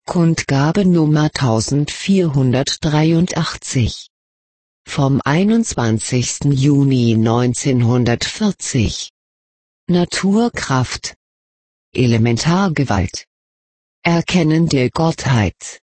Kundgabe Nummer 1483 vom 21. Juni 1940. Naturkraft, Elementargewalt, Erkennen der Gottheit.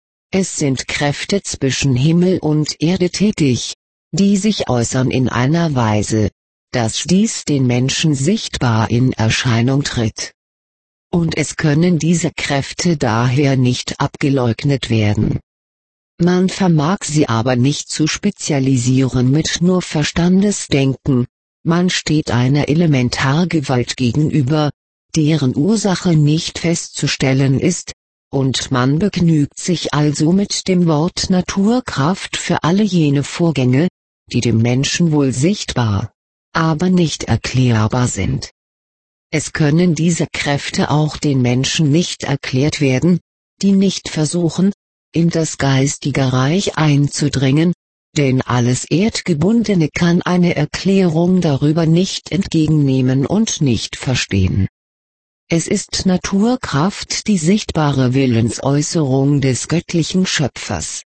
Es sind Kräfte zwischen Himmel und Erde tätig, die sich äußern in einer Weise, dass dies den Menschen sichtbar in Erscheinung tritt. Und es können diese Kräfte daher nicht abgeleugnet werden. Man vermag sie aber nicht zu spezialisieren mit nur Verstandesdenken, man steht einer Elementargewalt gegenüber, deren Ursache nicht festzustellen ist, und man begnügt sich also mit dem Wort Naturkraft für alle jene Vorgänge, die dem Menschen wohl sichtbar, aber nicht erklärbar sind. Es können diese Kräfte auch den Menschen nicht erklärt werden, die nicht versuchen, in das geistige Reich einzudringen, denn alles Erdgebundene kann eine Erklärung darüber nicht entgegennehmen und nicht verstehen. Es ist Naturkraft die sichtbare Willensäußerung des göttlichen Schöpfers.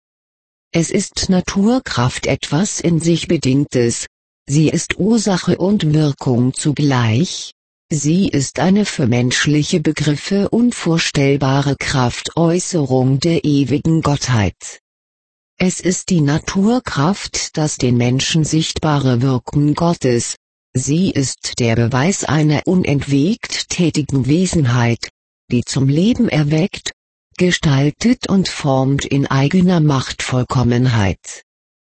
Es ist Naturkraft etwas in sich Bedingtes, sie ist Ursache und Wirkung zugleich. Sie ist eine für menschliche Begriffe unvorstellbare Kraftäußerung der ewigen Gottheit. Es ist die Naturkraft, das den Menschen sichtbare Wirken Gottes, sie ist der Beweis einer unentwegt tätigen Wesenheit, die zum Leben erweckt, gestaltet und formt in eigener Machtvollkommenheit.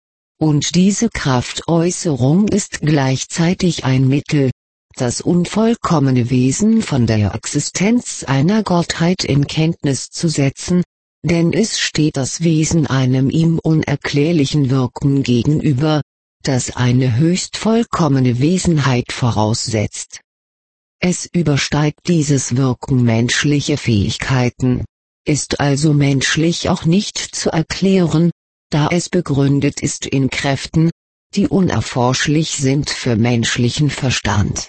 Und diese Kraftäußerung ist gleichzeitig ein Mittel, das unvollkommene Wesen von der Existenz einer Gottheit in Kenntnis zu setzen, denn es steht das Wesen einem ihm unerklärlichen Wirken gegenüber, das eine höchst vollkommene Wesenheit voraussetzt. Es übersteigt dieses Wirken menschliche Fähigkeiten, ist also menschlich auch nicht zu erklären, da es begründet ist in Kräften, die unerforschlich sind für menschlichen Verstand.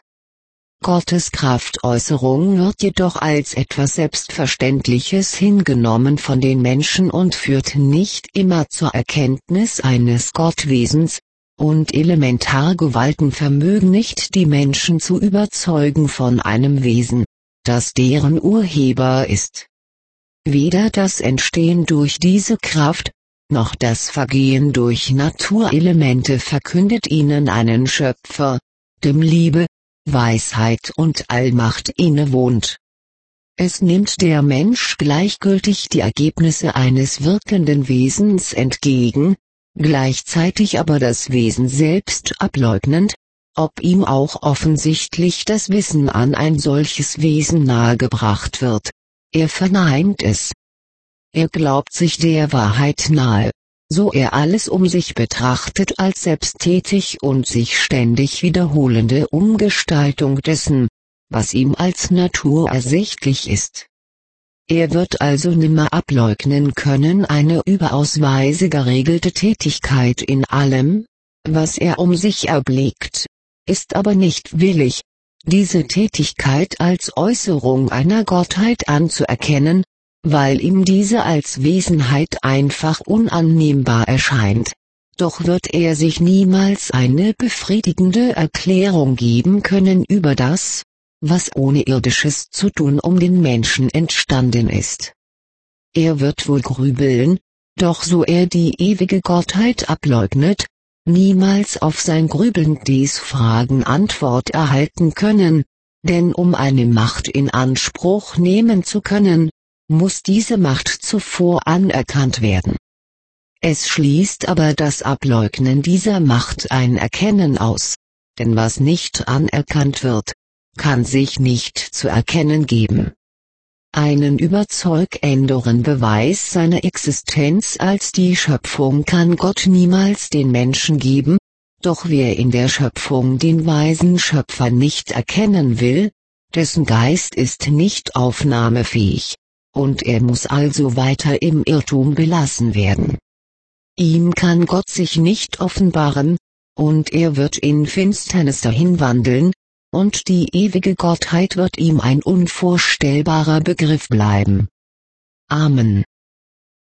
Gottes Kraftäußerung wird jedoch als etwas Selbstverständliches hingenommen von den Menschen und führt nicht immer zur Erkenntnis eines Gottwesens, und Elementargewalten vermögen nicht die Menschen zu überzeugen von einem Wesen, das deren Urheber ist. Weder das Entstehen durch diese Kraft, noch das Vergehen durch Naturelemente verkündet ihnen einen Schöpfer, dem Liebe, Weisheit und Allmacht innewohnt. Es nimmt der Mensch gleichgültig die Ergebnisse eines wirkenden Wesens entgegen, gleichzeitig aber das Wesen selbst ableugnend, ob ihm auch offensichtlich das Wissen an ein solches Wesen nahegebracht wird, er verneint es. Er glaubt sich der Wahrheit nahe, so er alles um sich betrachtet als selbsttätig und sich ständig wiederholende Umgestaltung dessen, was ihm als Natur ersichtlich ist. Er wird also nimmer ableugnen können eine überaus weise geregelte Tätigkeit in allem, was er um sich erblickt, ist aber nicht willig, diese Tätigkeit als Äußerung einer Gottheit anzuerkennen, weil ihm diese als Wesenheit einfach unannehmbar erscheint. Doch wird er sich niemals eine befriedigende Erklärung geben können über das, was ohne irdisches zu tun um den Menschen entstanden ist. Er wird wohl grübeln, doch so er die ewige Gottheit ableugnet, niemals auf sein Grübeln dies Fragen Antwort erhalten können, denn um eine Macht in Anspruch nehmen zu können, muss diese Macht zuvor anerkannt werden. Es schließt aber das Ableugnen dieser Macht ein Erkennen aus, denn was nicht anerkannt wird, kann sich nicht zu erkennen geben. Einen überzeugenderen Beweis seiner Existenz als die Schöpfung kann Gott niemals den Menschen geben, doch wer in der Schöpfung den weisen Schöpfer nicht erkennen will, dessen Geist ist nicht aufnahmefähig, und er muss also weiter im Irrtum belassen werden. Ihm kann Gott sich nicht offenbaren, und er wird in Finsternis dahinwandeln, und die ewige Gottheit wird ihm ein unvorstellbarer Begriff bleiben. Amen.